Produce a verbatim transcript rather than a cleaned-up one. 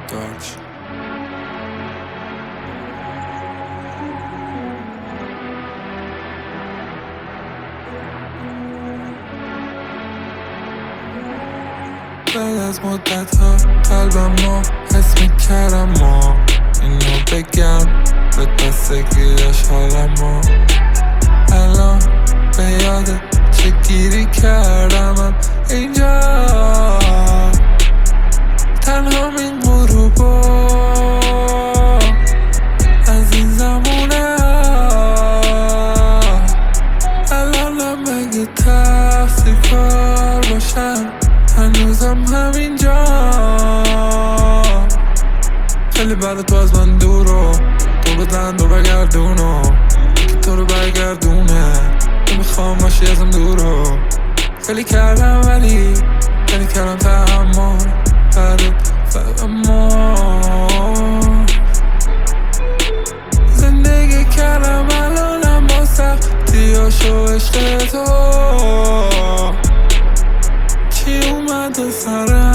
دارک. بعد از مدت ها قلبم ما حس میکردم ما اینو بگم به دست گیرش حالم ما الان به یاد چه گیری کردمم اینجا تنها این غروبا از این زمونه الانم مگه تقصیر کار باشم هنوزم همینجا خیلی بعد تو از من دورو تو بدن و برگردونو که تو رو برگردونه نمیخوام باشی ازم دورو خیلی کردم ولی خیلی کردم تحمل برات فقط ما زندگی کردم الانم با سختیاش و عشق تو چی اومد و سرم